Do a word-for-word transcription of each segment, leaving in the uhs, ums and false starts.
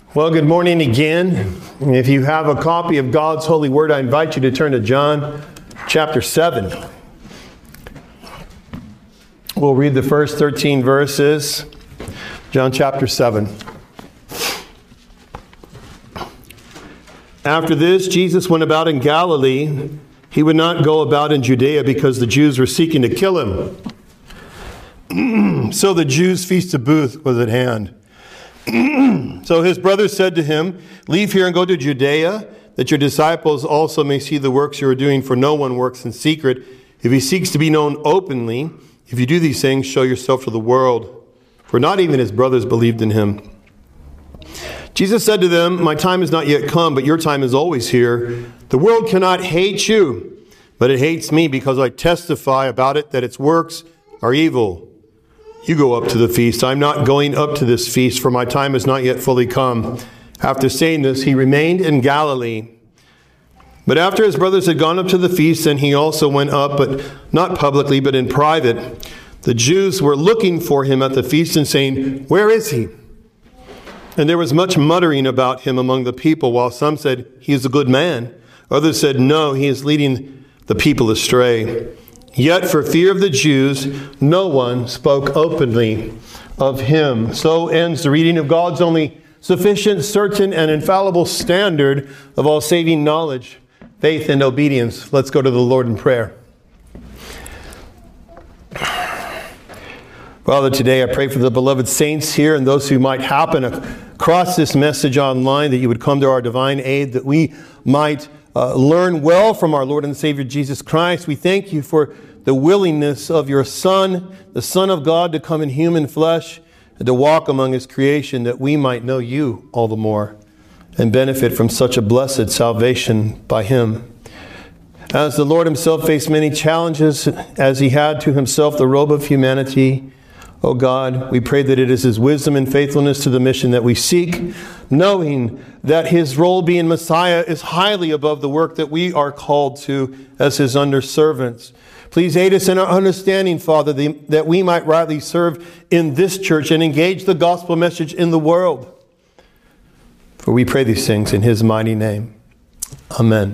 Well, good morning again. If you have a copy of God's holy word, I invite you to turn to John chapter seven. We'll read the first thirteen verses. John chapter seven. After this, Jesus went about in Galilee. He would not go about in Judea because the Jews were seeking to kill him. So the Jews' feast of booths was at hand. So his brothers said to him, "Leave here and go to Judea, that your disciples also may see the works you are doing, for no one works in secret. If he seeks to be known openly, if you do these things, show yourself to the world." For not even his brothers believed in him. Jesus said to them, "My time is not yet come, but your time is always here. The world cannot hate you, but it hates me because I testify about it that its works are evil. You go up to the feast. I'm not going up to this feast, for my time has not yet fully come." After saying this, he remained in Galilee. But after his brothers had gone up to the feast, then he also went up, but not publicly, but in private. The Jews were looking for him at the feast and saying, "Where is he?" And there was much muttering about him among the people, while some said, "He is a good man." Others said, "No, he is leading the people astray." Yet for fear of the Jews, no one spoke openly of him. So ends the reading of God's only sufficient, certain, and infallible standard of all saving knowledge, faith, and obedience. Let's go to the Lord in prayer. Father, today I pray for the beloved saints here and those who might happen across this message online, that you would come to our divine aid, that we might Uh, learn well from our Lord and Savior Jesus Christ. We thank you for the willingness of your Son, the Son of God, to come in human flesh and to walk among his creation, that we might know you all the more and benefit from such a blessed salvation by him. As the Lord himself faced many challenges, as he had to himself the robe of humanity, O God, we pray that it is his wisdom and faithfulness to the mission that we seek, knowing that his role being Messiah is highly above the work that we are called to as his underservants. Please aid us in our understanding, Father, that we might rightly serve in this church and engage the gospel message in the world. For we pray these things in his mighty name. Amen.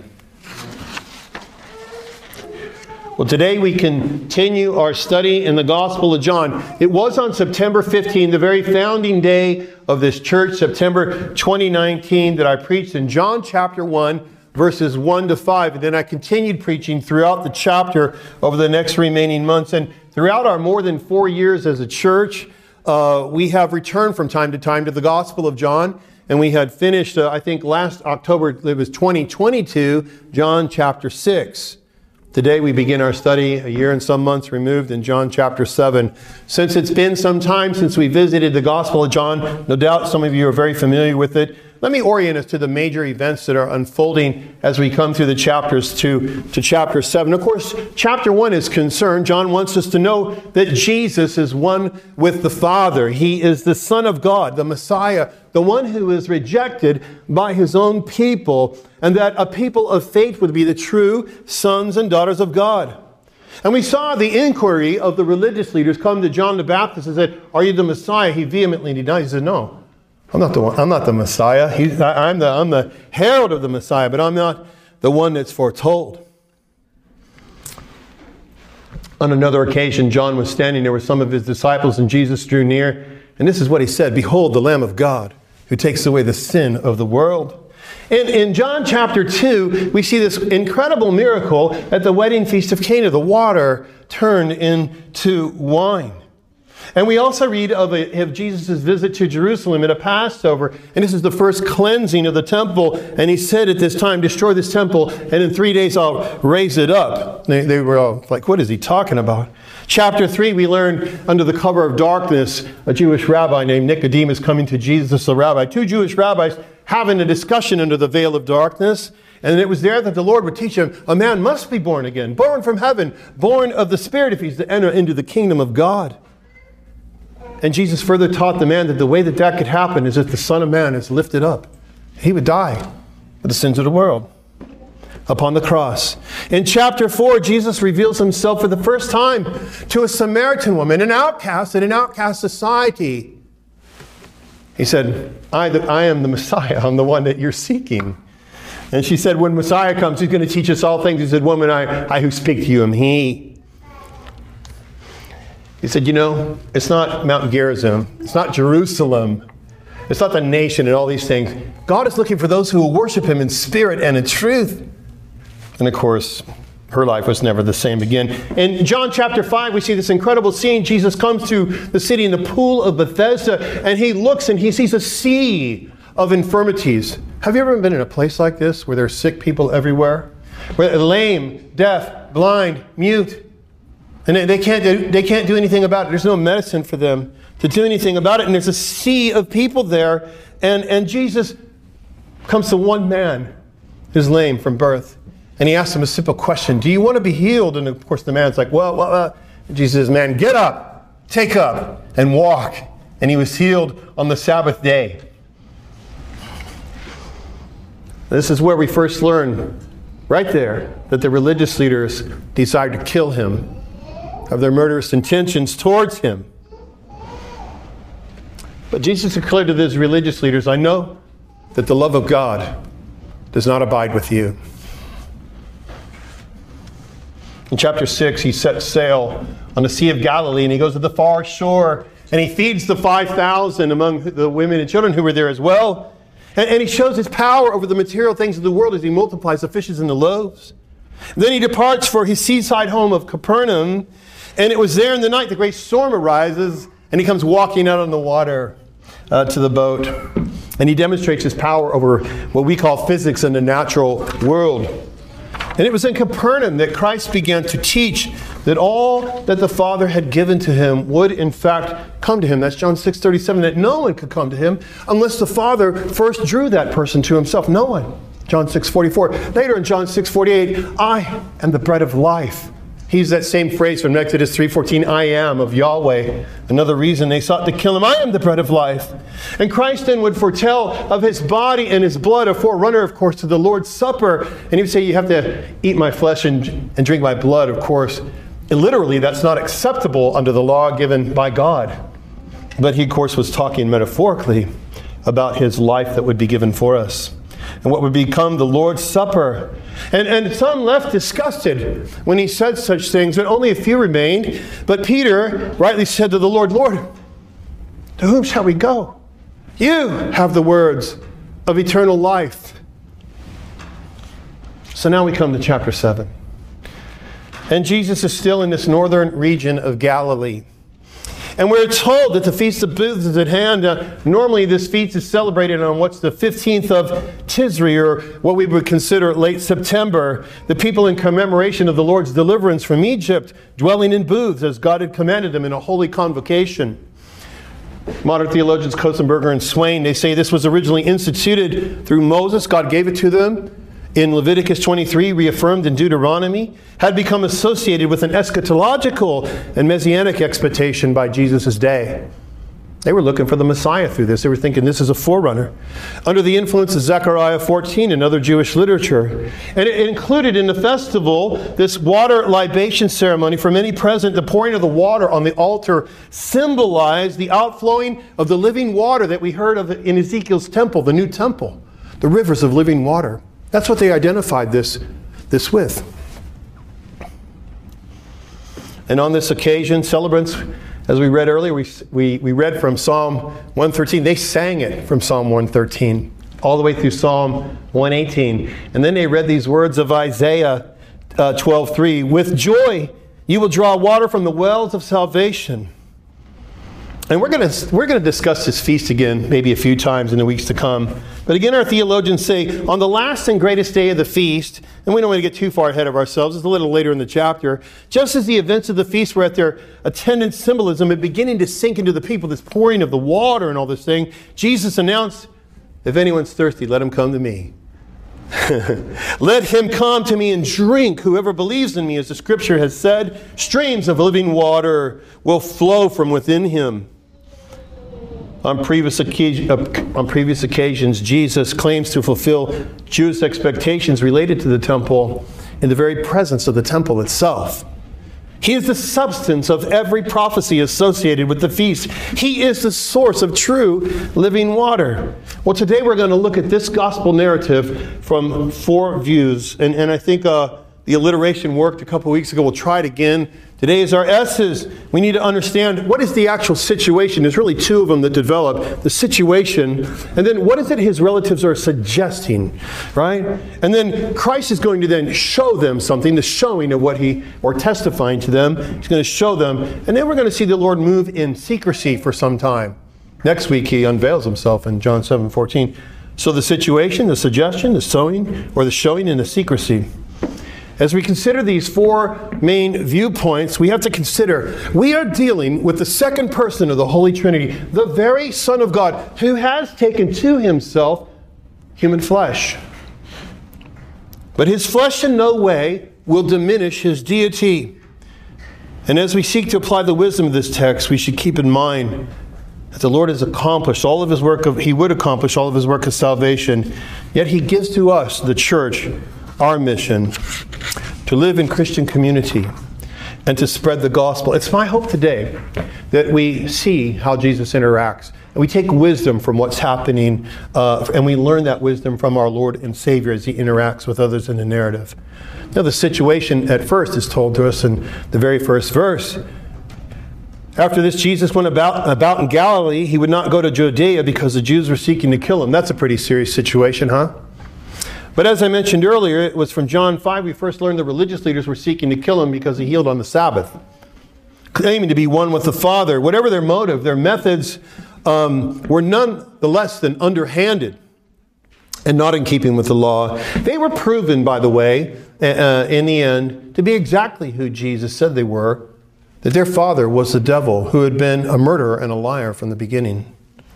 Well, today we continue our study in the Gospel of John. It was on September fifteenth, the very founding day of this church, September twenty nineteen, that I preached in John chapter one, verses one to five. And then I continued preaching throughout the chapter over the next remaining months. And throughout our more than four years as a church, uh, we have returned from time to time to the Gospel of John. And we had finished, uh, I think last October, it was twenty twenty-two, John chapter six. Today we begin our study, a year and some months removed, in John chapter seven. Since it's been some time since we visited the Gospel of John, no doubt some of you are very familiar with it. Let me orient us to the major events that are unfolding as we come through the chapters to, to chapter seven. Of course, chapter one is concerned. John wants us to know that Jesus is one with the Father. He is the Son of God, the Messiah, the one who is rejected by his own people, and that a people of faith would be the true sons and daughters of God. And we saw the inquiry of the religious leaders come to John the Baptist and said, "Are you the Messiah?" He vehemently denied. He said, "No, I'm not the one. I'm not the Messiah. He, I, I'm the I'm the herald of the Messiah, but I'm not the one that's foretold." On another occasion, John was standing there with some of his disciples, and Jesus drew near, and this is what he said: "Behold, the Lamb of God, who takes away the sin of the world." In, in John chapter two, we see this incredible miracle at the wedding feast of Cana. The water turned into wine. And we also read of, a, of Jesus' visit to Jerusalem at a Passover. And this is the first cleansing of the temple. And he said at this time, "Destroy this temple, and in three days I'll raise it up." They, they were all like, "What is he talking about?" Chapter three, we learn under the cover of darkness, a Jewish rabbi named Nicodemus coming to Jesus, the rabbi. Two Jewish rabbis having a discussion under the veil of darkness. And it was there that the Lord would teach him, a man must be born again, born from heaven, born of the Spirit, if he's to enter into the kingdom of God. And Jesus further taught the man that the way that that could happen is if the Son of Man is lifted up. He would die for the sins of the world upon the cross. In chapter four, Jesus reveals himself for the first time to a Samaritan woman, an outcast in an outcast society. He said, I, the, I am the Messiah. I'm the one that you're seeking. And she said, when Messiah comes, he's going to teach us all things. He said, woman, I, I who speak to you am he. He said, you know, it's not Mount Gerizim. It's not Jerusalem. It's not the nation and all these things. God is looking for those who will worship him in spirit and in truth. And of course, her life was never the same again. In John chapter five, we see this incredible scene. Jesus comes to the city in the pool of Bethesda, and he looks and he sees a sea of infirmities. Have you ever been in a place like this where there are sick people everywhere? Where they're lame, deaf, blind, mute. And they can't do, they can't do anything about it. There's no medicine for them to do anything about it. And there's a sea of people there. And, and Jesus comes to one man who's lame from birth. And he asks him a simple question. Do you want to be healed? And of course the man's like, well, well uh, Jesus says, man, get up, take up, and walk. And he was healed on the Sabbath day. This is where we first learn, right there, that the religious leaders desired to kill him, of their murderous intentions towards him. But Jesus declared to those religious leaders, I know that the love of God does not abide with you. In chapter six, he sets sail on the Sea of Galilee, and he goes to the far shore, and he feeds the five thousand among the women and children who were there as well. And, and he shows his power over the material things of the world as he multiplies the fishes and the loaves. And then he departs for his seaside home of Capernaum, and it was there in the night the great storm arises, and he comes walking out on the water uh, to the boat. And he demonstrates his power over what we call physics in the natural world. And it was in Capernaum that Christ began to teach that all that the Father had given to him would in fact come to him. That's John six thirty-seven, that no one could come to him unless the Father first drew that person to himself. No one. John six forty-four. Later in John six forty-eight, I am the bread of life. He used that same phrase from Exodus three fourteen, I am of Yahweh. Another reason they sought to kill him, I am the bread of life. And Christ then would foretell of his body and his blood, a forerunner, of course, to the Lord's Supper. And he would say, you have to eat my flesh and, and drink my blood, of course. And literally, that's not acceptable under the law given by God. But he, of course, was talking metaphorically about his life that would be given for us, and what would become the Lord's Supper. And, and some left disgusted when he said such things, but only a few remained. But Peter rightly said to the Lord, Lord, to whom shall we go? You have the words of eternal life. So now we come to chapter seven. And Jesus is still in this northern region of Galilee. And we're told that the Feast of Booths is at hand. Uh, normally this feast is celebrated on what's the fifteenth of Tisri, or what we would consider late September. The people in commemoration of the Lord's deliverance from Egypt, dwelling in booths as God had commanded them in a holy convocation. Modern theologians Kosenberger and Swain, they say this was originally instituted through Moses. God gave it to them in Leviticus twenty-three, reaffirmed in Deuteronomy, had become associated with an eschatological and messianic expectation by Jesus' day. They were looking for the Messiah through this. They were thinking this is a forerunner. Under the influence of Zechariah fourteen and other Jewish literature. And it included in the festival this water libation ceremony. For many present, the pouring of the water on the altar symbolized the outflowing of the living water that we heard of in Ezekiel's temple, the new temple, the rivers of living water. That's what they identified this, this with. And on this occasion, celebrants, as we read earlier, we, we, we read from Psalm one thirteen. They sang it from Psalm one thirteen, all the way through Psalm one eighteen. And then they read these words of Isaiah uh, twelve three. With joy you will draw water from the wells of salvation. And we're going to we're going to discuss this feast again, maybe a few times in the weeks to come. But again, our theologians say, on the last and greatest day of the feast, and we don't want to get too far ahead of ourselves, it's a little later in the chapter, just as the events of the feast were at their attendant symbolism and beginning to sink into the people, this pouring of the water and all this thing, Jesus announced, if anyone's thirsty, let him come to me. Let him come to me and drink. Whoever believes in me, as the scripture has said, streams of living water will flow from within him. On previous, occasion, uh, on previous occasions, Jesus claims to fulfill Jewish expectations related to the temple in the very presence of the temple itself. He is the substance of every prophecy associated with the feast. He is the source of true living water. Well, today we're going to look at this gospel narrative from four views. And, and I think uh, the alliteration worked a couple weeks ago. We'll try it again. Today is our S's. We need to understand what is the actual situation. There's really two of them that develop. The situation, and then what is it his relatives are suggesting, right? And then Christ is going to then show them something, the showing of what he, or testifying to them. He's going to show them. And then we're going to see the Lord move in secrecy for some time. Next week he unveils himself in John seven fourteen. So the situation, the suggestion, the sowing, or the showing, and the secrecy. As we consider these four main viewpoints, we have to consider we are dealing with the second person of the Holy Trinity, the very Son of God, who has taken to himself human flesh. But his flesh in no way will diminish his deity. And as we seek to apply the wisdom of this text, we should keep in mind that the Lord has accomplished all of his work of, he would accomplish all of his work of salvation, yet he gives to us, the church, our mission to live in Christian community and to spread the gospel. It's my hope today that we see how Jesus interacts and we take wisdom from what's happening uh, and we learn that wisdom from our Lord and Savior as he interacts with others in the narrative. Now, the situation at first is told to us in the very first verse. After this, Jesus went about, about in Galilee. He would not go to Judea because the Jews were seeking to kill him. That's a pretty serious situation, huh? But as I mentioned earlier, it was from John five we first learned the religious leaders were seeking to kill him because he healed on the Sabbath, claiming to be one with the Father. Whatever their motive, their methods um, were none the less than underhanded and not in keeping with the law. They were proven, by the way, uh, in the end, to be exactly who Jesus said they were, that their father was the devil, who had been a murderer and a liar from the beginning.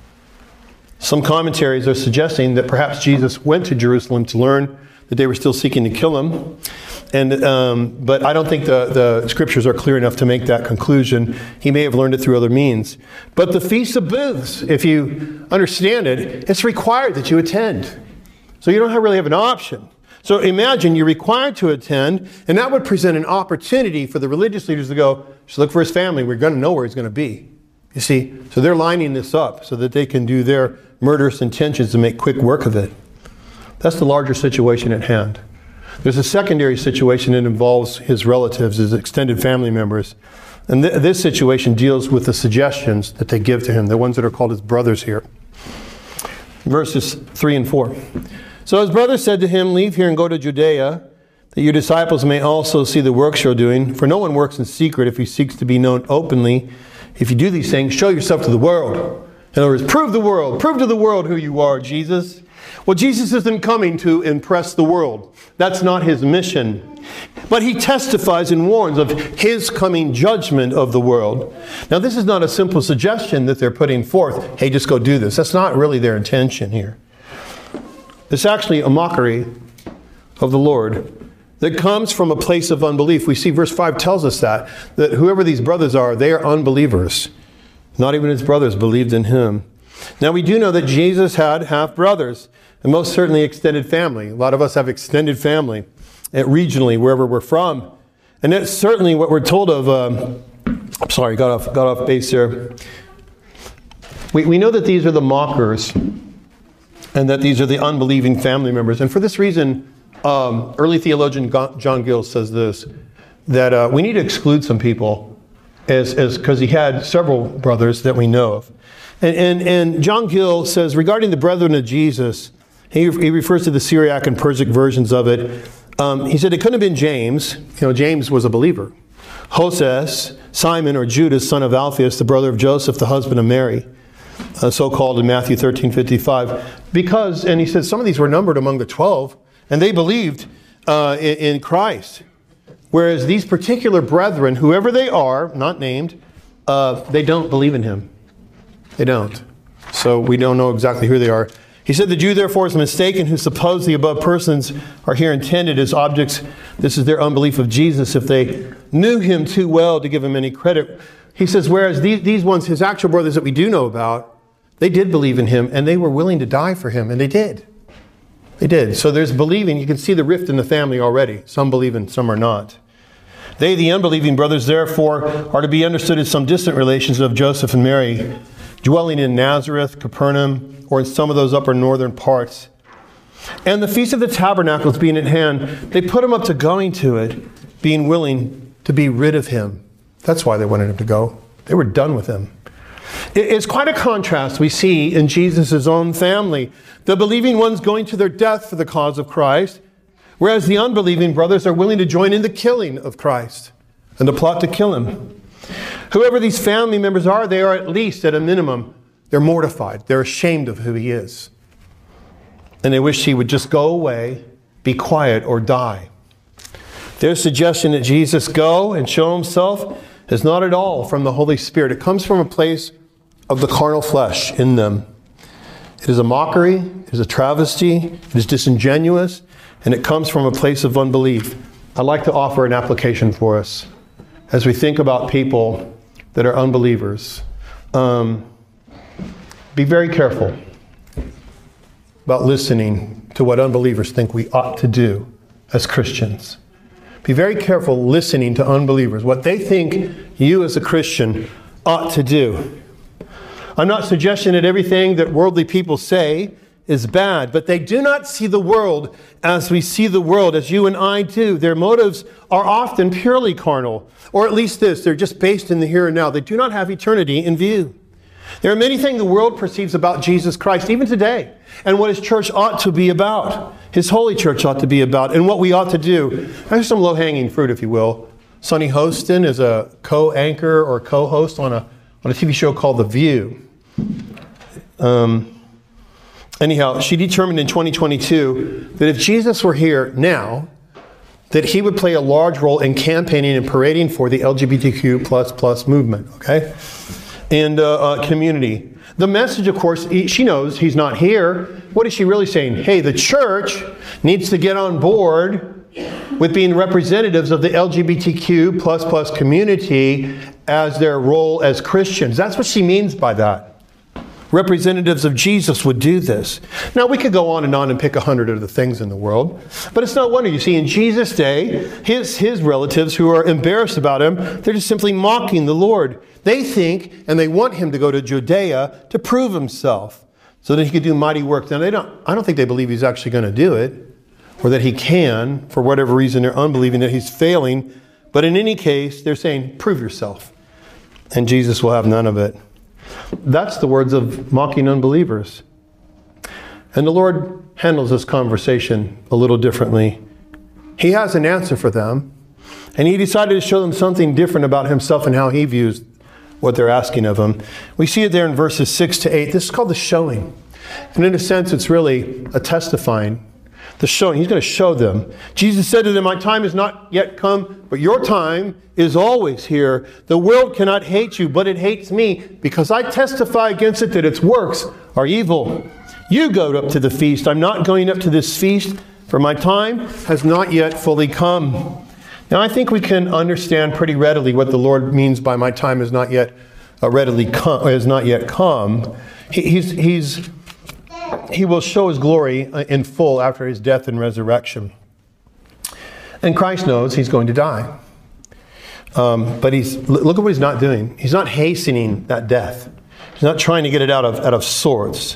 Some commentaries are suggesting that perhaps Jesus went to Jerusalem to learn that they were still seeking to kill him. And um, but I don't think the, the scriptures are clear enough to make that conclusion. He may have learned it through other means. But the Feast of Booths, if you understand it, it's required that you attend. So you don't have really have an option. So imagine you're required to attend, and that would present an opportunity for the religious leaders to go, just look for his family. We're going to know where he's going to be. You see, so they're lining this up so that they can do their murderous intentions to make quick work of it. That's the larger situation at hand. There's a secondary situation that involves his relatives, his extended family members. And th- this situation deals with the suggestions that they give to him, the ones that are called his brothers here. Verses three and four. So his brother said to him, leave here and go to Judea, that your disciples may also see the works you're doing. For no one works in secret if he seeks to be known openly. If you do these things, show yourself to the world. In other words, prove the world. Prove to the world who you are, Jesus. Well, Jesus isn't coming to impress the world. That's not his mission. But he testifies and warns of his coming judgment of the world. Now, this is not a simple suggestion that they're putting forth. Hey, just go do this. That's not really their intention here. It's actually a mockery of the Lord that comes from a place of unbelief. We see verse five tells us that, that whoever these brothers are, they are unbelievers. Not even his brothers believed in him. Now we do know that Jesus had half-brothers, and most certainly extended family. A lot of us have extended family, at regionally, wherever we're from. And that's certainly what we're told of. Um, I'm sorry, got off, got off base there. We, we know that these are the mockers, and that these are the unbelieving family members. And for this reason, um, early theologian John Gill says this, that uh, we need to exclude some people as as because he had several brothers that we know of. And, and, and John Gill says, regarding the brethren of Jesus, he, he refers to the Syriac and Persic versions of it. Um, he said it couldn't have been James. You know, James was a believer. Joses, Simon or Judas, son of Alphaeus, the brother of Joseph, the husband of Mary, uh, so called in Matthew thirteen fifty-five. Because, and he said some of these were numbered among the twelve, and they believed uh, in, in Christ. Whereas these particular brethren, whoever they are, not named, uh, they don't believe in him. They don't. So we don't know exactly who they are. He said, the Jew therefore is mistaken who suppose the above persons are here intended as objects. This is their unbelief of Jesus if they knew him too well to give him any credit. He says, whereas these, these ones, his actual brothers that we do know about, they did believe in him and they were willing to die for him, and they did. They did. So there's believing. You can see the rift in the family already. Some believe and some are not. They, the unbelieving brothers, therefore, are to be understood as some distant relations of Joseph and Mary, dwelling in Nazareth, Capernaum, or in some of those upper northern parts. And the Feast of the Tabernacles being at hand, they put him up to going to it, being willing to be rid of him. That's why they wanted him to go. They were done with him. It's quite a contrast we see in Jesus' own family. The believing ones going to their death for the cause of Christ, whereas the unbelieving brothers are willing to join in the killing of Christ and to plot to kill him. Whoever these family members are, they are at least, at a minimum, they're mortified. They're ashamed of who he is. And they wish he would just go away, be quiet, or die. Their suggestion that Jesus go and show himself is not at all from the Holy Spirit. It comes from a place of the carnal flesh in them. It is a mockery, it is a travesty, it is disingenuous, and it comes from a place of unbelief. I'd like to offer an application for us as we think about people that are unbelievers. Um, be very careful about listening to what unbelievers think we ought to do as Christians. Be very careful listening to unbelievers, what they think you as a Christian ought to do. I'm not suggesting that everything that worldly people say is bad, but they do not see the world as we see the world, as you and I do. Their motives are often purely carnal, or at least this, they're just based in the here and now. They do not have eternity in view. There are many things the world perceives about Jesus Christ, even today, and what his church ought to be about, his holy church ought to be about, and what we ought to do. There's some low-hanging fruit, if you will. Sonny Hostin is a co-anchor or co-host on a, on a T V show called The View. Um... Anyhow, she determined in twenty twenty-two that if Jesus were here now, that he would play a large role in campaigning and parading for the L G B T Q plus plus movement, okay? And uh, uh, community. The message, of course, he, she knows he's not here. What is she really saying? Hey, the church needs to get on board with being representatives of the L G B T Q plus plus community as their role as Christians. That's what she means by that. Representatives of Jesus would do this. Now, we could go on and on and pick a hundred of the things in the world, but it's not wonder. You see, in Jesus' day, his, his relatives who are embarrassed about him, they're just simply mocking the Lord. They think, and they want him to go to Judea to prove himself so that he could do mighty work. Now, they don't, I don't think they believe he's actually going to do it, or that he can. For whatever reason, they're unbelieving that he's failing. But in any case, they're saying, prove yourself. And Jesus will have none of it. That's the words of mocking unbelievers. And the Lord handles this conversation a little differently. He has an answer for them, and he decided to show them something different about himself and how he views what they're asking of him. We see it there in verses six to eight. This is called the showing. And in a sense, it's really a testifying. The showing. He's going to show them. Jesus said to them, my time is not yet come, but your time is always here. The world cannot hate you, but it hates me, because I testify against it that its works are evil. You go up to the feast. I'm not going up to this feast, for my time has not yet fully come. Now, I think we can understand pretty readily what the Lord means by my time has not yet uh, readily come, has not yet come. He, he's, he's He will show his glory in full after his death and resurrection. And Christ knows he's going to die. Um, but he's look at what he's not doing. He's not hastening that death. He's not trying to get it out of, out of sorts.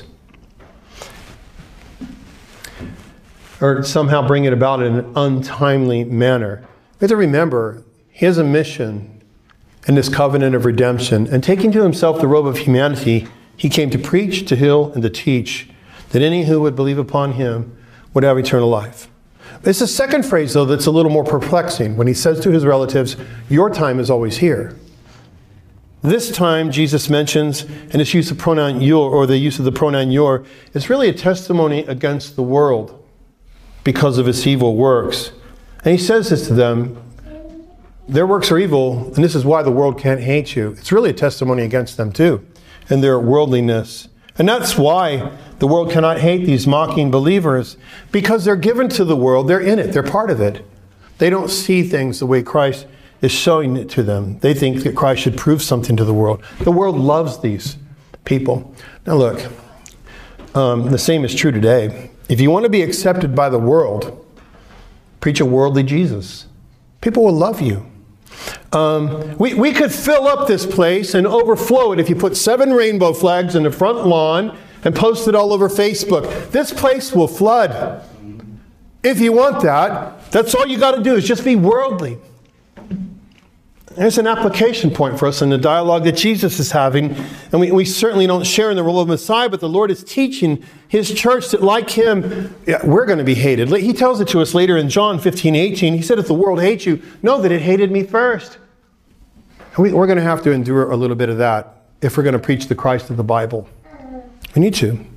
Or somehow bring it about in an untimely manner. We have to remember, he has a mission in this covenant of redemption. And taking to himself the robe of humanity, he came to preach, to heal, and to teach, that any who would believe upon him would have eternal life. It's the second phrase, though, that's a little more perplexing when he says to his relatives, your time is always here. This time, Jesus mentions, and its use of pronoun your, or the use of the pronoun your, is really a testimony against the world because of its evil works. And he says this to them, their works are evil, and this is why the world can't hate you. It's really a testimony against them too, and their worldliness. And that's why the world cannot hate these mocking believers, because they're given to the world. They're in it. They're part of it. They don't see things the way Christ is showing it to them. They think that Christ should prove something to the world. The world loves these people. Now look, um, the same is true today. If you want to be accepted by the world, preach a worldly Jesus. People will love you. Um, we, we could fill up this place and overflow it if you put seven rainbow flags in the front lawn and post it all over Facebook. This place will flood. If you want that, that's all you got to do is just be worldly. There's an application point for us in the dialogue that Jesus is having. And we, we certainly don't share in the role of Messiah, but the Lord is teaching His church that like Him, yeah, we're going to be hated. He tells it to us later in John fifteen eighteen. He said, if the world hates you, know that it hated me first. And we, we're going to have to endure a little bit of that if we're going to preach the Christ of the Bible. We need to.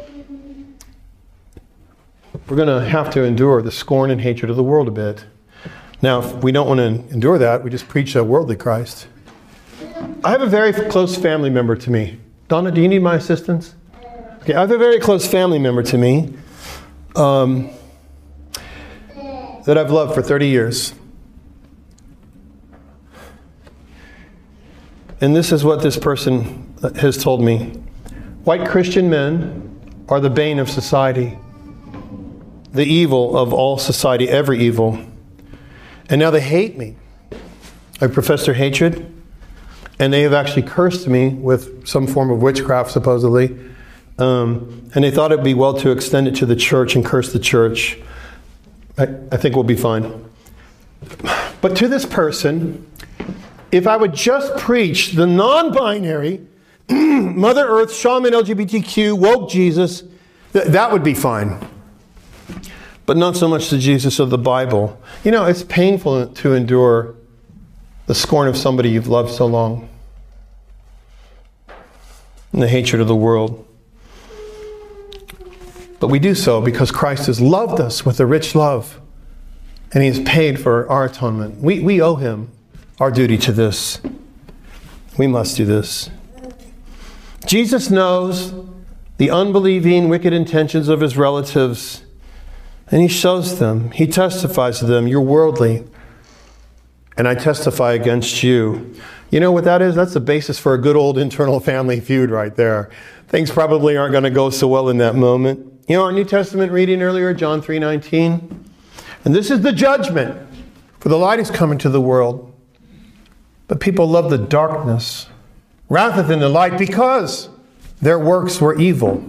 We're going to have to endure the scorn and hatred of the world a bit. Now, if we don't want to endure that, we just preach a worldly Christ. I have a very close family member to me. Donna, do you need my assistance? Okay, I have a very close family member to me um, that I've loved for thirty years. And this is what this person has told me. White Christian men are the bane of society, the evil of all society, every evil. And now they hate me. I profess their hatred, and they have actually cursed me with some form of witchcraft, supposedly. Um, and they thought it would be well to extend it to the church and curse the church. I, I think we'll be fine. But to this person, if I would just preach the non-binary, Mother Earth, shaman, L G B T Q, woke Jesus, th- that would be fine. But not so much the Jesus of the Bible. You know, it's painful to endure the scorn of somebody you've loved so long. And the hatred of the world. But we do so because Christ has loved us with a rich love. And He has paid for our atonement. We, we owe Him our duty to this. We must do this. Jesus knows the unbelieving, wicked intentions of His relatives. And He shows them. He testifies to them. You're worldly. And I testify against you. You know what that is? That's the basis for a good old internal family feud right there. Things probably aren't going to go so well in that moment. You know our New Testament reading earlier, John three nineteen? And this is the judgment. For the light is come into the world. But people love the darkness rather than the light because their works were evil.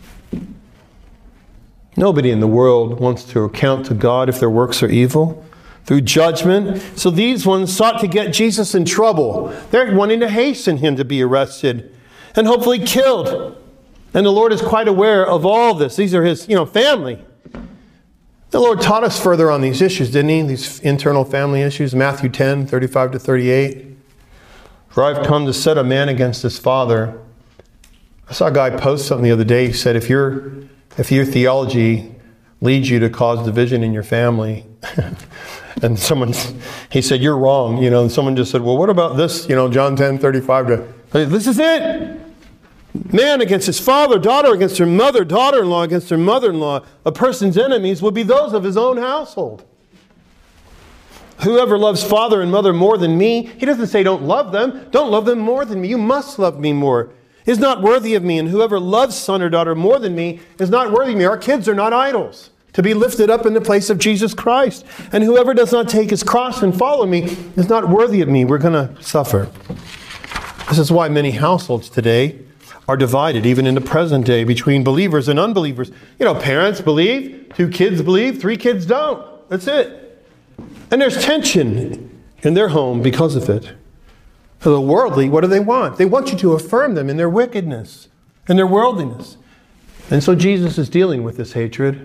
Nobody in the world wants to account to God if their works are evil through judgment. So these ones sought to get Jesus in trouble. They're wanting to hasten Him to be arrested and hopefully killed. And the Lord is quite aware of all this. These are His, you know, family. The Lord taught us further on these issues, didn't He? These internal family issues. Matthew ten, thirty-five to thirty-eight. For I've come to set a man against his father. I saw a guy post something the other day. He said, if you're If your theology leads you to cause division in your family, and someone, he said, you're wrong, you know, and someone just said, well, what about this, you know, John ten, thirty-five to, this is it. Man against his father, daughter against her mother, daughter-in-law against her mother-in-law. A person's enemies would be those of his own household. Whoever loves father and mother more than me, he doesn't say don't love them. Don't love them more than me. You must love me more. Is not worthy of me, and whoever loves son or daughter more than me is not worthy of me. Our kids are not idols to be lifted up in the place of Jesus Christ. And whoever does not take his cross and follow me is not worthy of me. We're going to suffer. This is why many households today are divided, even in the present day, between believers and unbelievers. You know, parents believe, two kids believe, three kids don't. That's it. And there's tension in their home because of it. For the worldly, what do they want? They want you to affirm them in their wickedness and their worldliness. And so Jesus is dealing with this hatred.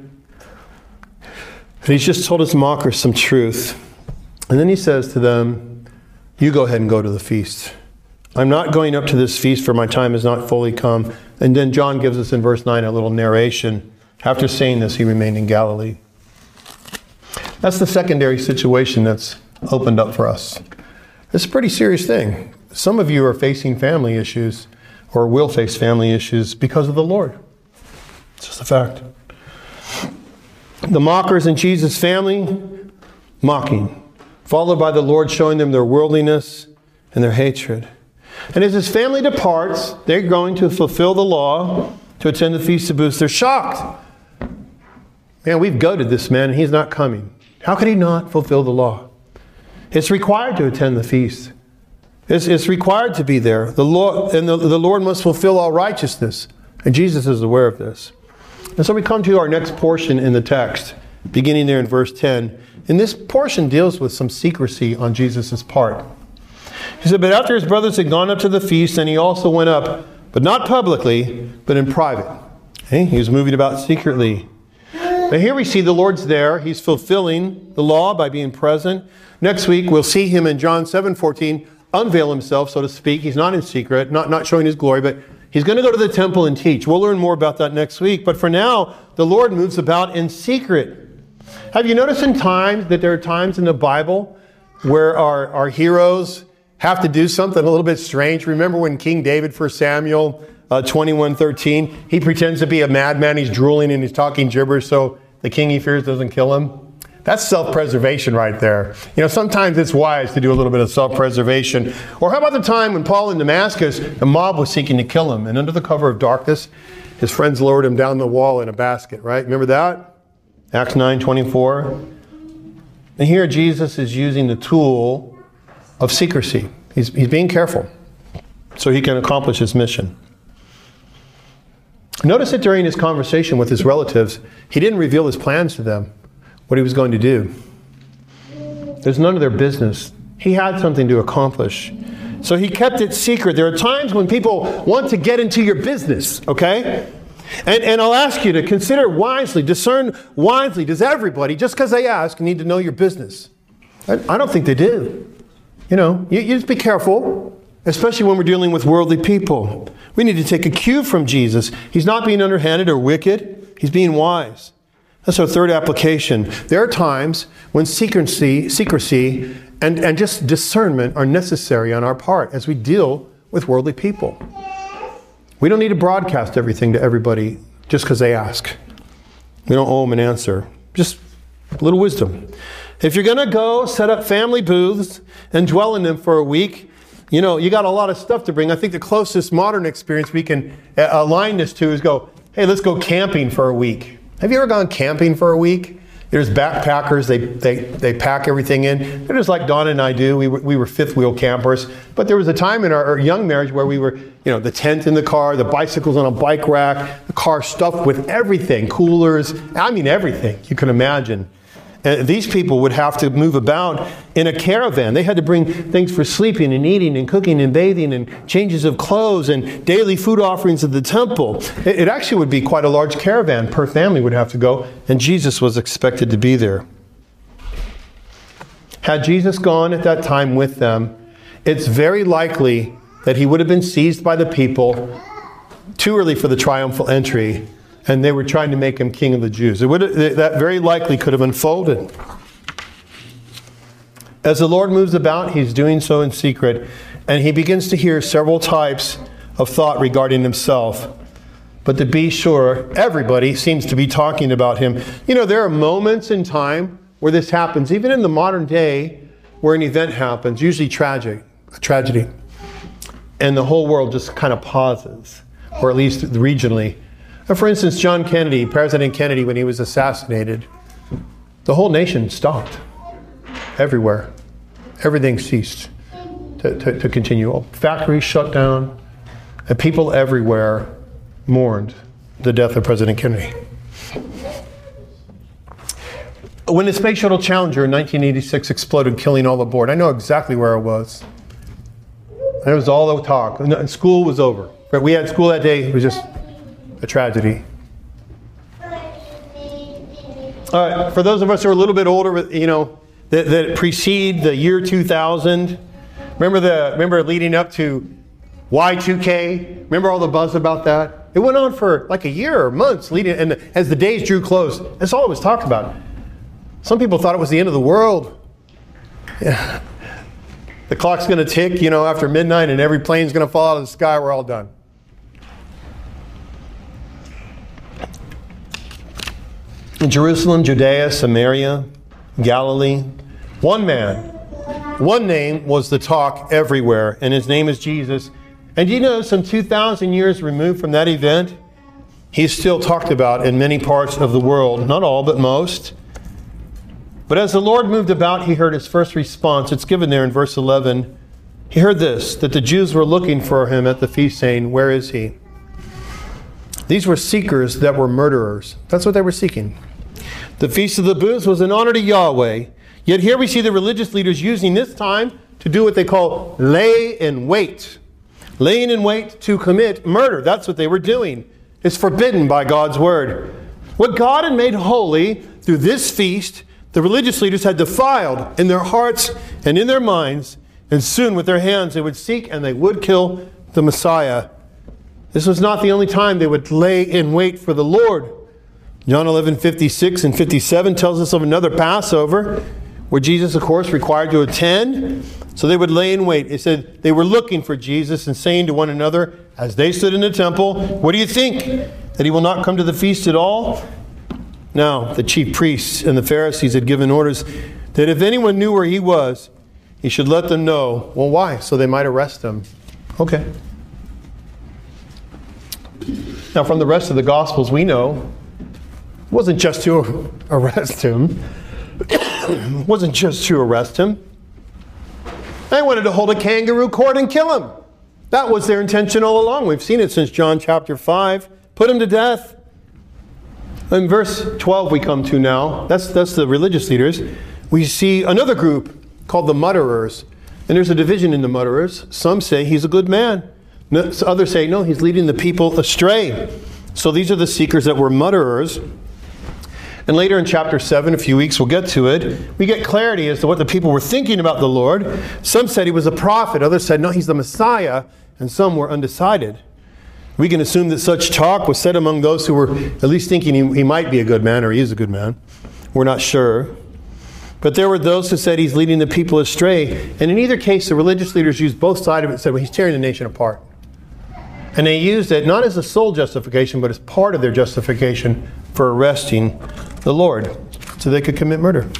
And He's just told His mockers some truth. And then He says to them, you go ahead and go to the feast. I'm not going up to this feast, for my time is not fully come. And then John gives us in verse nine a little narration. After saying this, He remained in Galilee. That's the secondary situation that's opened up for us. It's a pretty serious thing. Some of you are facing family issues or will face family issues because of the Lord. It's just a fact. The mockers in Jesus' family, mocking, followed by the Lord showing them their worldliness and their hatred. And as His family departs, they're going to fulfill the law to attend the Feast of Booths. They're shocked. Man, we've goaded this man and he's not coming. How could he not fulfill the law? It's required to attend the feast. It's, it's required to be there. The Lord, and the, the Lord must fulfill all righteousness. And Jesus is aware of this. And so we come to our next portion in the text, beginning there in verse ten. And this portion deals with some secrecy on Jesus' part. He said, but after his brothers had gone up to the feast, and he also went up, but not publicly, but in private. Okay? He was moving about secretly. But here we see the Lord's there. He's fulfilling the law by being present. Next week, we'll see him in John seven fourteen unveil himself, so to speak. He's not in secret, not, not showing his glory, but he's going to go to the temple and teach. We'll learn more about that next week. But for now, the Lord moves about in secret. Have you noticed in times that there are times in the Bible where our, our heroes have to do something a little bit strange? Remember when King David, First Samuel uh, twenty-one thirteen, he pretends to be a madman. He's drooling and he's talking gibberish so the king he fears doesn't kill him. That's self-preservation right there. You know, sometimes it's wise to do a little bit of self-preservation. Or how about the time when Paul in Damascus, the mob was seeking to kill him, and under the cover of darkness, his friends lowered him down the wall in a basket, right? Remember that? Acts nine twenty-four. And here Jesus is using the tool of secrecy. He's, he's being careful so he can accomplish his mission. Notice that during his conversation with his relatives, he didn't reveal his plans to them, what he was going to do. There's none of their business. He had something to accomplish. So he kept it secret. There are times when people want to get into your business, okay? And, and I'll ask you to consider wisely, discern wisely. Does everybody, just because they ask, need to know your business? I, I don't think they do. You know, you, you just be careful, especially when we're dealing with worldly people. We need to take a cue from Jesus. He's not being underhanded or wicked. He's being wise. That's our third application. There are times when secrecy, secrecy and, and just discernment are necessary on our part as we deal with worldly people. We don't need to broadcast everything to everybody just because they ask. We don't owe them an answer. Just a little wisdom. If you're going to go set up family booths and dwell in them for a week, you know, you got a lot of stuff to bring. I think the closest modern experience we can align this to is go, hey, let's go camping for a week. Have you ever gone camping for a week? There's backpackers, they, they, they pack everything in. They're just like Donna and I do. We were, we were fifth wheel campers. But there was a time in our, our young marriage where we were, you know, the tent in the car, the bicycles on a bike rack, the car stuffed with everything, coolers, I mean everything you can imagine. And these people would have to move about in a caravan. They had to bring things for sleeping and eating and cooking and bathing and changes of clothes and daily food offerings at the temple. It, it actually would be quite a large caravan per family would have to go, and Jesus was expected to be there. Had Jesus gone at that time with them, it's very likely that he would have been seized by the people too early for the triumphal entry, and they were trying to make him king of the Jews. It would have, that very likely could have unfolded. As the Lord moves about, he's doing so in secret, and he begins to hear several types of thought regarding himself. But to be sure, everybody seems to be talking about him. You know, there are moments in time where this happens, even in the modern day, where an event happens, usually tragic, a tragedy, and the whole world just kind of pauses, or at least regionally. For instance, John Kennedy, President Kennedy, when he was assassinated, the whole nation stopped. Everywhere. Everything ceased to, to, to continue. Factories shut down, and people everywhere mourned the death of President Kennedy. When the Space Shuttle Challenger in nineteen eighty-six exploded, killing all aboard, I know exactly where I was. And it was all the talk. And school was over. We had school that day. It was just a tragedy. All right, for those of us who are a little bit older, you know, that, that precede the year two thousand, remember the remember leading up to Y two K? Remember all the buzz about that? It went on for like a year or months leading, and as the days drew close, that's all it was talked about. Some people thought it was the end of the world. Yeah. The clock's going to tick, you know, after midnight, and every plane's going to fall out of the sky. We're all done. In Jerusalem, Judea, Samaria, Galilee, one man, one name was the talk everywhere, and his name is Jesus. And you know, some two thousand years removed from that event, he's still talked about in many parts of the world, not all, but most. But as the Lord moved about, he heard his first response. It's given there in verse eleven. He heard this, that the Jews were looking for him at the feast, saying, "Where is he?" These were seekers that were murderers. That's what they were seeking. The Feast of the Booths was an honor to Yahweh. Yet here we see the religious leaders using this time to do what they call lay in wait. Laying in wait to commit murder. That's what they were doing. It's forbidden by God's word. What God had made holy through this feast, the religious leaders had defiled in their hearts and in their minds, and soon with their hands they would seek and they would kill the Messiah. This was not the only time they would lay in wait for the Lord. John eleven fifty-six and fifty-seven tells us of another Passover where Jesus, of course, required to attend. So they would lay in wait. It said they were looking for Jesus and saying to one another as they stood in the temple, "What do you think? That he will not come to the feast at all?" Now, the chief priests and the Pharisees had given orders that if anyone knew where he was, he should let them know. Well, why? So they might arrest him. Okay. Now, from the rest of the Gospels, we know it wasn't just to arrest him. It wasn't just to arrest him. They wanted to hold a kangaroo court and kill him. That was their intention all along. We've seen it since John chapter five. Put him to death. In verse twelve we come to now. That's, that's the religious leaders. We see another group called the mutterers. And there's a division in the mutterers. Some say he's a good man. Others say, no, he's leading the people astray. So these are the seekers that were mutterers. And later in chapter seven, a few weeks, we'll get to it, we get clarity as to what the people were thinking about the Lord. Some said he was a prophet. Others said, no, he's the Messiah. And some were undecided. We can assume that such talk was said among those who were at least thinking he, he might be a good man or he is a good man. We're not sure. But there were those who said he's leading the people astray. And in either case, the religious leaders used both sides of it and said, well, he's tearing the nation apart. And they used it not as a sole justification, but as part of their justification for arresting the Lord, so they could commit murder.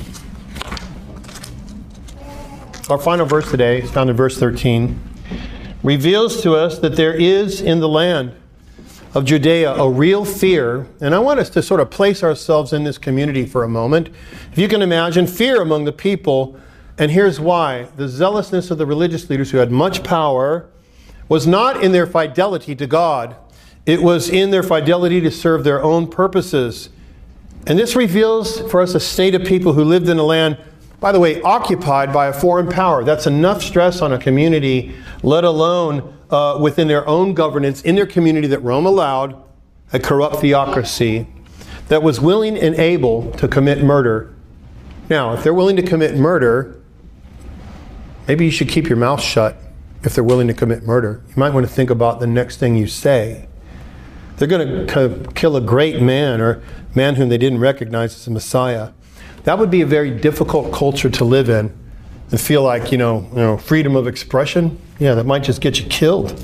Our final verse today is found in verse thirteen. Reveals to us that there is in the land of Judea a real fear. And I want us to sort of place ourselves in this community for a moment. If you can imagine fear among the people, and here's why. The zealousness of the religious leaders who had much power was not in their fidelity to God. It was in their fidelity to serve their own purposes. And this reveals for us a state of people who lived in a land, by the way, occupied by a foreign power. That's enough stress on a community, let alone uh, within their own governance, in their community, that Rome allowed a corrupt theocracy that was willing and able to commit murder. Now, if they're willing to commit murder, maybe you should keep your mouth shut. If they're willing to commit murder, you might want to think about the next thing you say. They're going to kill a great man or man whom they didn't recognize as a Messiah. That would be a very difficult culture to live in and feel like, you know, you know, freedom of expression. Yeah, that might just get you killed.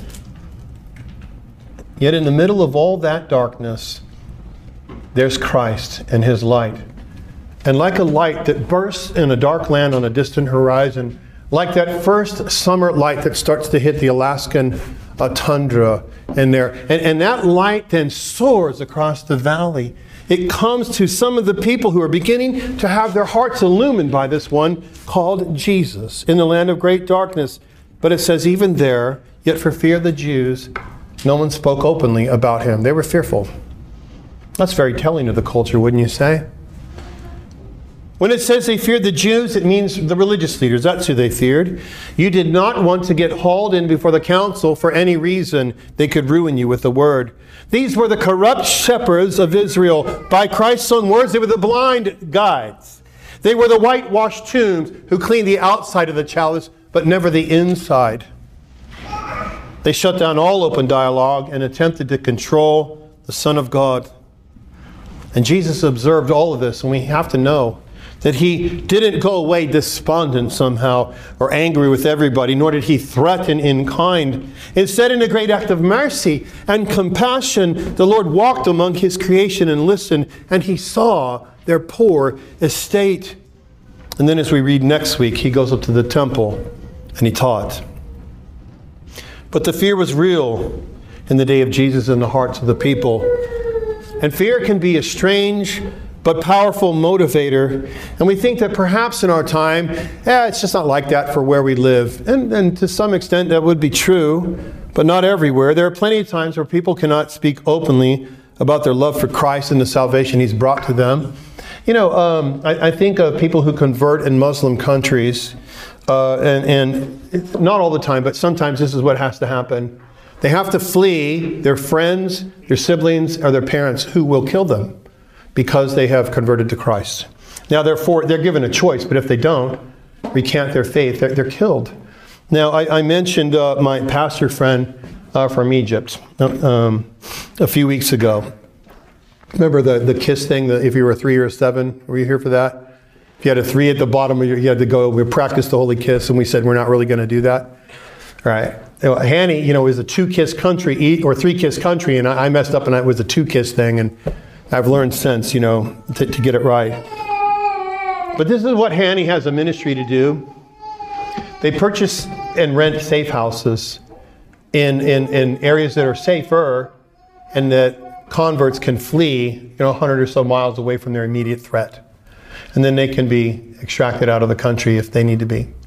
Yet in the middle of all that darkness, there's Christ and his light. And like a light that bursts in a dark land on a distant horizon, like that first summer light that starts to hit the Alaskan uh, tundra in there. And, and that light then soars across the valley. It comes to some of the people who are beginning to have their hearts illumined by this one called Jesus in the land of great darkness. But it says even there, yet for fear of the Jews, no one spoke openly about him. They were fearful. That's very telling of the culture, wouldn't you say? When it says they feared the Jews, it means the religious leaders. That's who they feared. You did not want to get hauled in before the council for any reason. They could ruin you with the word. These were the corrupt shepherds of Israel. By Christ's own words, they were the blind guides. They were the whitewashed tombs who cleaned the outside of the chalice, but never the inside. They shut down all open dialogue and attempted to control the Son of God. And Jesus observed all of this, and we have to know that he didn't go away despondent somehow or angry with everybody, nor did he threaten in kind. Instead, in a great act of mercy and compassion, the Lord walked among his creation and listened, and he saw their poor estate. And then as we read next week, he goes up to the temple and he taught. But the fear was real in the day of Jesus in the hearts of the people. And fear can be a strange but powerful motivator. And we think that perhaps in our time, eh, it's just not like that for where we live. And, and to some extent that would be true, but not everywhere. There are plenty of times where people cannot speak openly about their love for Christ and the salvation He's brought to them. You know, um, I, I think of people who convert in Muslim countries, uh, and, and not all the time, but sometimes this is what has to happen. They have to flee their friends, their siblings, or their parents who will kill them because they have converted to Christ. Now, therefore, they're given a choice, but if they don't recant their faith, they're, they're killed. Now, I, I mentioned uh, my pastor friend uh, from Egypt um, a few weeks ago. Remember the, the kiss thing, that if you were a three or a seven, were you here for that? If you had a three at the bottom, you had to go, we practiced the holy kiss, and we said we're not really going to do that. All right. Hanny, you know, is a two-kiss country, or three-kiss country, and I messed up and it was a two-kiss thing, and I've learned since, you know, to, to get it right. But this is what Hanny has a ministry to do. They purchase and rent safe houses in, in, in areas that are safer and that converts can flee, you know, a hundred or so miles away from their immediate threat. And then they can be extracted out of the country if they need to be.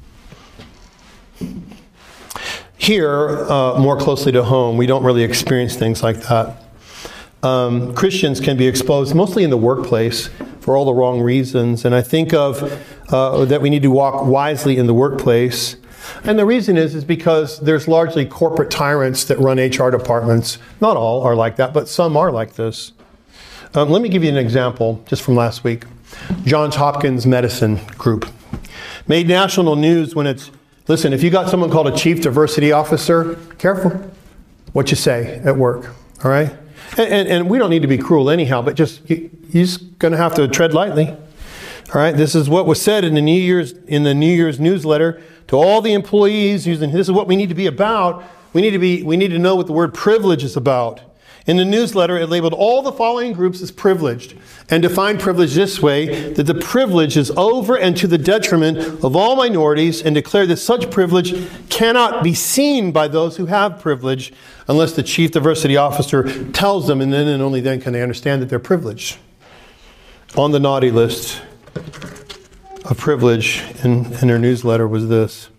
Here, uh, more closely to home, we don't really experience things like that. Um, Christians can be exposed mostly in the workplace for all the wrong reasons. And I think of uh, that we need to walk wisely in the workplace. And the reason is, is because there's largely corporate tyrants that run H R departments. Not all are like that, but some are like this. Um, let me give you an example just from last week. Johns Hopkins Medicine Group made national news when it's, listen, if you got someone called a chief diversity officer, careful what you say at work, all right? And, and, and we don't need to be cruel anyhow, but just, you, you're just going to have to tread lightly. All right, this is what was said in the New Year's in the New Year's newsletter to all the employees using, this is what we need to be about. We need to be, we need to know what the word privilege is about. In the newsletter, it labeled all the following groups as privileged and defined privilege this way, that the privilege is over and to the detriment of all minorities, and declared that such privilege cannot be seen by those who have privilege unless the chief diversity officer tells them, and then and only then can they understand that they're privileged. On the naughty list of privilege in, in her newsletter was this: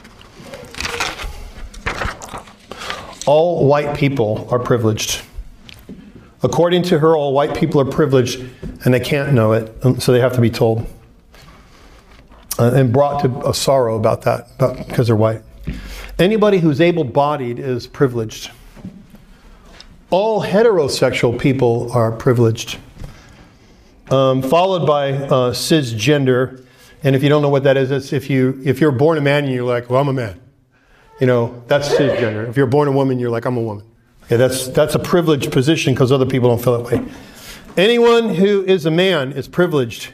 all white people are privileged. According to her, all white people are privileged, and they can't know it, so they have to be told. Uh, and brought to a sorrow about that, about, because they're white. Anybody who's able-bodied is privileged. All heterosexual people are privileged. Um, followed by uh, cisgender, and if you don't know what that is, it's if you if you're born a man and you're like, well, I'm a man. You know, that's cisgender. If you're born a woman, you're like, I'm a woman. Okay, that's that's a privileged position because other people don't feel that way. Anyone who is a man is privileged.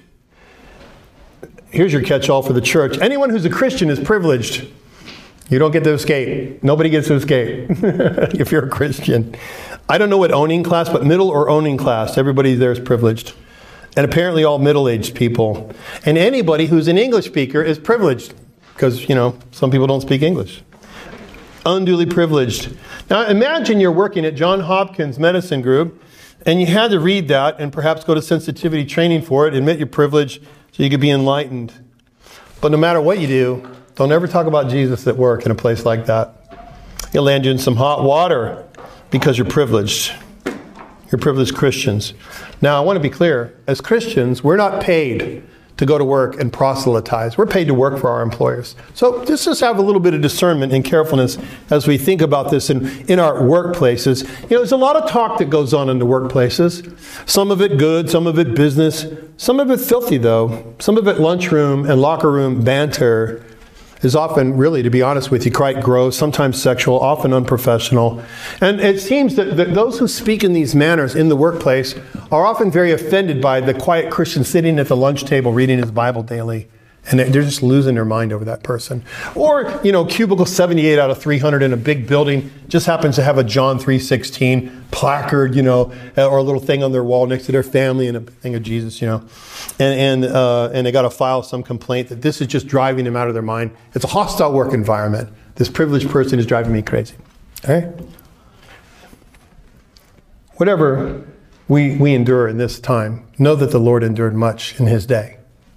Here's your catch-all for the church. Anyone who's a Christian is privileged. You don't get to escape. Nobody gets to escape if you're a Christian. I don't know what owning class, but middle or owning class, everybody there is privileged. And apparently all middle-aged people. And anybody who's an English speaker is privileged because, you know, some people don't speak English. Unduly privileged. Now imagine you're working at Johns Hopkins Medicine Group and you had to read that and perhaps go to sensitivity training for it, admit your privilege so you could be enlightened. But no matter what you do, don't ever talk about Jesus at work in a place like that. He'll land you in some hot water because you're privileged. You're privileged Christians. Now I want to be clear, as Christians, we're not paid to go to work and proselytize. We're paid to work for our employers. So just, just have a little bit of discernment and carefulness as we think about this in, in our workplaces. You know, there's a lot of talk that goes on in the workplaces. Some of it good, some of it business. Some of it filthy, though. Some of it lunchroom and locker room banter is often, really, to be honest with you, quite gross, sometimes sexual, often unprofessional. And it seems that, that those who speak in these manners in the workplace are often very offended by the quiet Christian sitting at the lunch table reading his Bible daily. And they're just losing their mind over that person. Or, you know, cubicle seventy-eight out of three hundred in a big building just happens to have a John three sixteen placard, you know, or a little thing on their wall next to their family and a thing of Jesus, you know. And and uh, and they got to file some complaint that this is just driving them out of their mind. It's a hostile work environment. This privileged person is driving me crazy. All right? Whatever we, we endure in this time. Know that the Lord endured much in his day.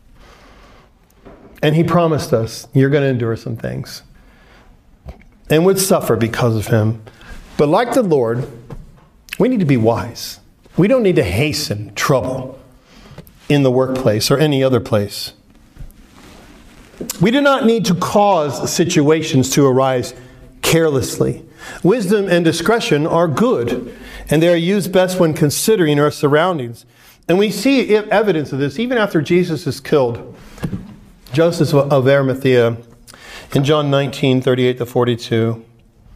And he promised us, you're going to endure some things. And would suffer because of him. But like the Lord, we need to be wise. We don't need to hasten trouble in the workplace or any other place. We do not need to cause situations to arise carelessly. Wisdom and discretion are good, and they are used best when considering our surroundings. And we see evidence of this even after Jesus is killed. Joseph of Arimathea, in John nineteen, thirty-eight to forty-two,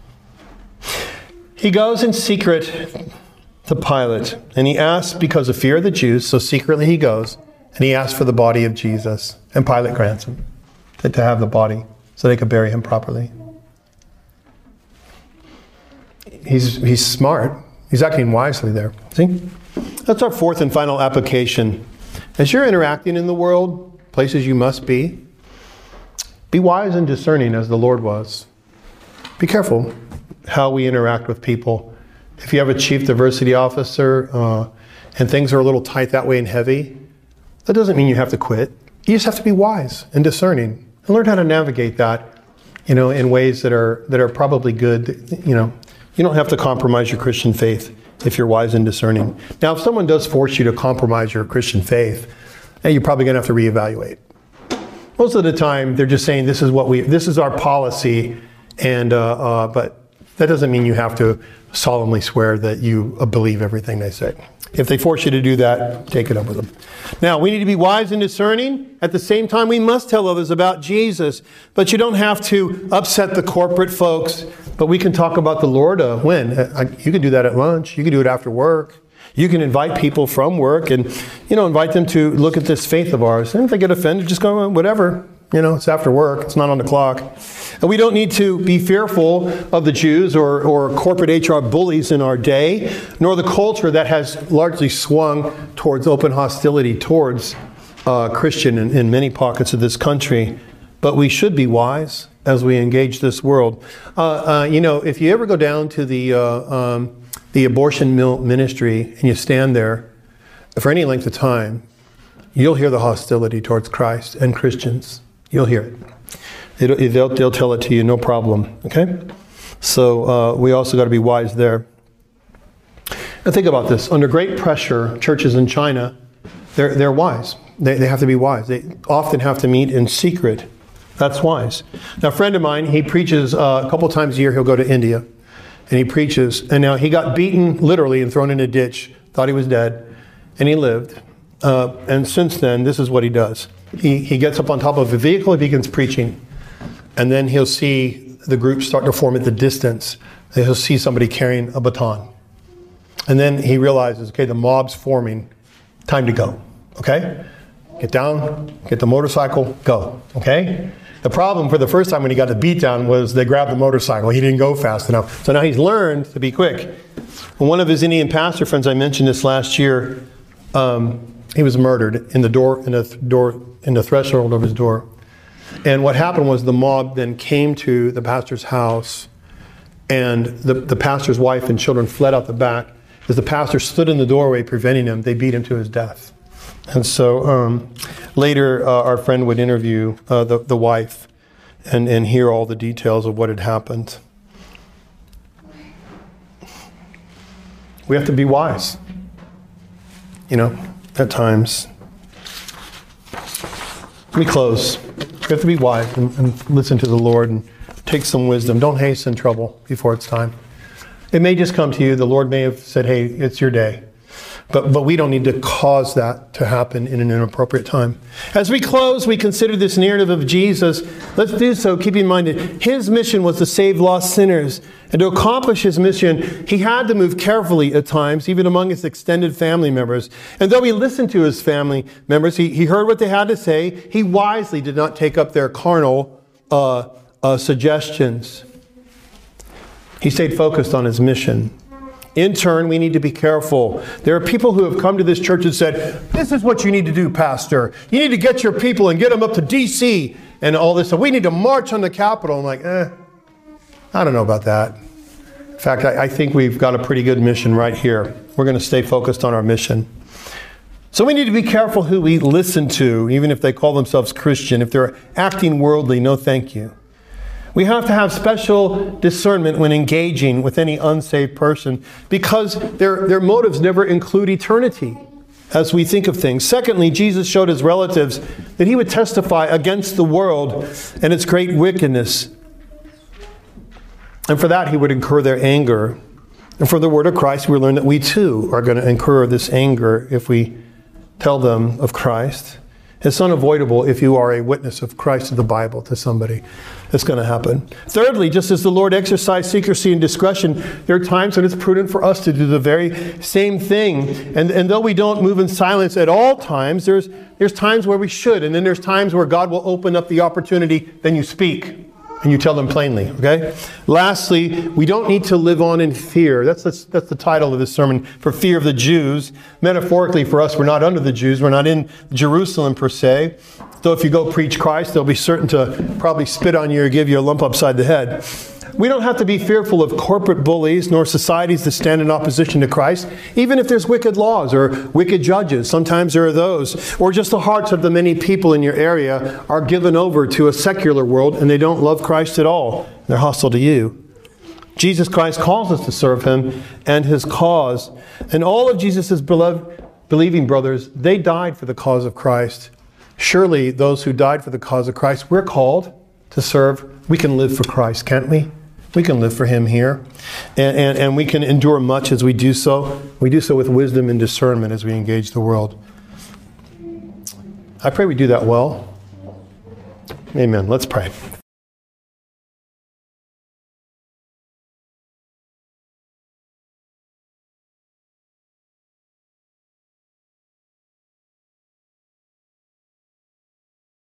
he goes in secret to Pilate, and he asks because of fear of the Jews, so secretly he goes, and he asks for the body of Jesus, and Pilate grants him to have the body so they could bury him properly. He's, he's smart. He's acting wisely there. See? That's our fourth and final application. As you're interacting in the world, places you must be, be wise and discerning as the Lord was. Be careful how we interact with people. If you have a chief diversity officer uh, and things are a little tight that way and heavy, that doesn't mean you have to quit. You just have to be wise and discerning and learn how to navigate that, you know, in ways that are that are probably good. You know, you don't have to compromise your Christian faith if you're wise and discerning. Now, if someone does force you to compromise your Christian faith, then you're probably going to have to reevaluate. Most of the time, they're just saying this is what we, this is our policy, and uh, uh, but that doesn't mean you have to solemnly swear that you believe everything they say. If they force you to do that, take it up with them. Now, we need to be wise and discerning. At the same time, we must tell others about Jesus. But you don't have to upset the corporate folks. But we can talk about the Lord uh, when? Uh, you can do that at lunch. You can do it after work. You can invite people from work and, you know, invite them to look at this faith of ours. And if they get offended, just go, whatever. You know, it's after work. It's not on the clock. And we don't need to be fearful of the Jews or, or corporate H R bullies in our day, nor the culture that has largely swung towards open hostility towards uh, Christian in, in many pockets of this country. But we should be wise as we engage this world. Uh, uh, you know, if you ever go down to the uh, um, the abortion mill ministry and you stand there for any length of time, you'll hear the hostility towards Christ and Christians. You'll hear it. It'll, they'll, they'll tell it to you, no problem. Okay? So uh, we also got to be wise there. Now think about this. Under great pressure, churches in China, they're, they're wise. They, they have to be wise. They often have to meet in secret. That's wise. Now a friend of mine, he preaches uh, a couple times a year. He'll go to India. And he preaches. And now he got beaten literally and thrown in a ditch. Thought he was dead. And he lived. Uh, and since then, this is what he does. He, he gets up on top of a vehicle and begins preaching. And then he'll see the group start to form at the distance. And he'll see somebody carrying a baton. And then he realizes, okay, the mob's forming. Time to go. Okay? Get down, get the motorcycle, go. Okay? The problem for the first time when he got the beat down was they grabbed the motorcycle. He didn't go fast enough. So now he's learned to be quick. And one of his Indian pastor friends, I mentioned this last year, um, he was murdered in the door, in the th- door, in the threshold of his door. And what happened was the mob then came to the pastor's house, and the, the pastor's wife and children fled out the back. As the pastor stood in the doorway preventing him, they beat him to his death. And so um, later uh, our friend would interview uh, the, the wife and, and hear all the details of what had happened. We have to be wise, you know, at times. Let me close. We have to be wise and, and listen to the Lord and take some wisdom. Don't hasten trouble before it's time. It may just come to you. The Lord may have said, hey, it's your day. But but we don't need to cause that to happen in an inappropriate time. As we close, we consider this narrative of Jesus. Let's do so keeping in mind that his mission was to save lost sinners. And to accomplish his mission, he had to move carefully at times, even among his extended family members. And though he listened to his family members, he, he heard what they had to say, he wisely did not take up their carnal uh, uh, suggestions. He stayed focused on his mission. In turn, we need to be careful. There are people who have come to this church and said, this is what you need to do, Pastor. You need to get your people and get them up to D C and all this. So we need to march on the Capitol. I'm like, eh, I don't know about that. In fact, I, I think we've got a pretty good mission right here we're going to stay focused on our mission. So we need to be careful who we listen to, even if they call themselves Christian. If they're acting worldly, no thank you. We have to have special discernment when engaging with any unsaved person, because their, their motives never include eternity as we think of things. Secondly, Jesus showed his relatives that he would testify against the world and its great wickedness. And for that, he would incur their anger. And from the word of Christ, we learn that we too are going to incur this anger if we tell them of Christ. It's unavoidable if you are a witness of Christ of the Bible to somebody. It's going to happen. Thirdly, just as the Lord exercised secrecy and discretion, there are times when it's prudent for us to do the very same thing. And, and though we don't move in silence at all times, there's, there's times where we should. And then there's times where God will open up the opportunity, then you speak. And you tell them plainly, okay? Lastly, we don't need to live on in fear. That's, that's, that's the title of this sermon, for fear of the Jews. Metaphorically for us, we're not under the Jews. We're not in Jerusalem per se. Though if you go preach Christ, they'll be certain to probably spit on you or give you a lump upside the head. We don't have to be fearful of corporate bullies nor societies that stand in opposition to Christ, even if there's wicked laws or wicked judges. Sometimes there are those. Or just the hearts of the many people in your area are given over to a secular world and they don't love Christ at all. They're hostile to you. Jesus Christ calls us to serve him and his cause. And all of Jesus' beloved, believing brothers, they died for the cause of Christ. Surely those who died for the cause of Christ, we're called to serve. We can live for Christ, can't we? We can live for him here. And, and, and we can endure much as we do so. We do so with wisdom and discernment as we engage the world. I pray we do that well. Amen. Let's pray.